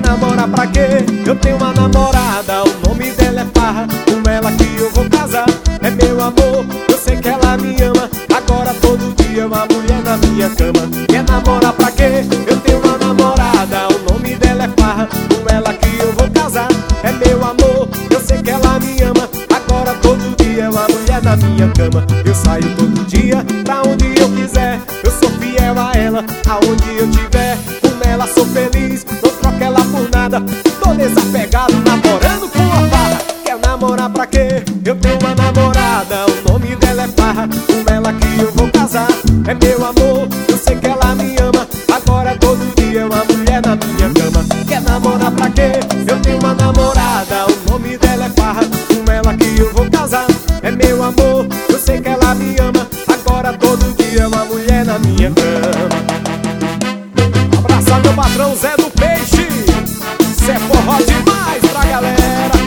namorar pra quê? Eu tenho uma namorada, o nome dela é Farra. Com ela que eu vou casar, é meu amor, eu sei que ela me ama. Agora todo dia uma mulher na minha cama. Quer namorar pra quê? Eu tenho uma namorada, o nome dela é Farra. Com ela que eu vou casar, é meu amor, eu sei que ela me ama. Agora todo dia uma mulher na minha cama. Eu saio todo dia pra onde eu quiser, eu sou fiel a ela, aonde eu tiver. Com ela sou feliz, não troco ela por nada. Tô desapegado, namorando com a Farra. Quer namorar pra quê? Eu tenho uma namorada, o nome dela é Farra. Com ela que eu vou casar, é meu amor, eu sei que ela me ama. Agora todo dia uma mulher na minha cama. Quer namorar pra quê? Eu tenho uma namorada, o nome dela é Farra. Com ela que eu vou casar, é meu amor, eu sei que ela me ama. Agora todo dia uma mulher na minha cama. Abraçar meu patrão Zé do Peixe, cê é forró demais pra galera.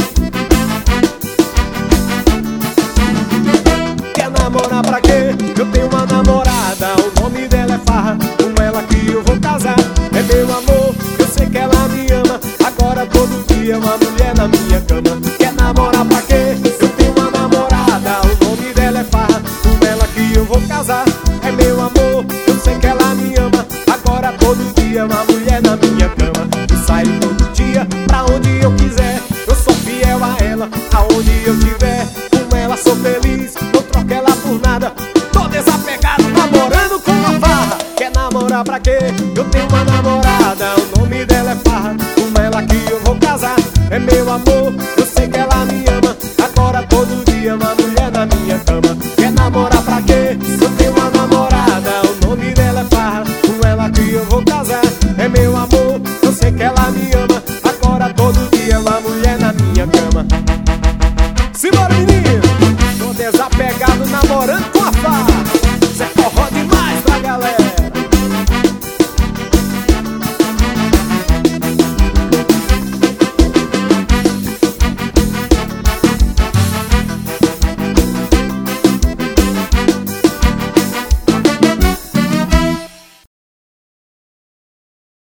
Quer namorar pra quê? Eu tenho uma namorada, o nome dela é Farra. Com ela que eu vou casar, é meu amor, eu sei que ela me ama. Agora todo dia uma mulher na minha cama. Quer namorar pra quê? Eu tenho uma namorada, o nome dela é Farra. Com ela que eu vou casar, é meu amor, eu sei que ela me ama. Agora todo dia uma mulher na minha cama. Eu saio todo dia pra onde eu quiser, eu sou fiel a ela, aonde eu tiver. Com ela sou feliz, não troco ela por nada. Tô desapegado, namorando com a Farra. Quer namorar pra quê? Eu tenho uma namorada, o nome dela é Farra. Com ela que eu vou casar, é meu amor, eu sei que ela me ama. Agora todo dia uma mulher na minha cama. Quer namorar pra quê? Eu tenho uma namorada, o nome dela é Farra. Com ela que eu vou casar, é meu amor, eu sei que ela me ama. Agora todo dia uma mulher na minha cama. Simbora, menino! Tô desapegado, namorando com a Farra. Cê é forró demais pra galera.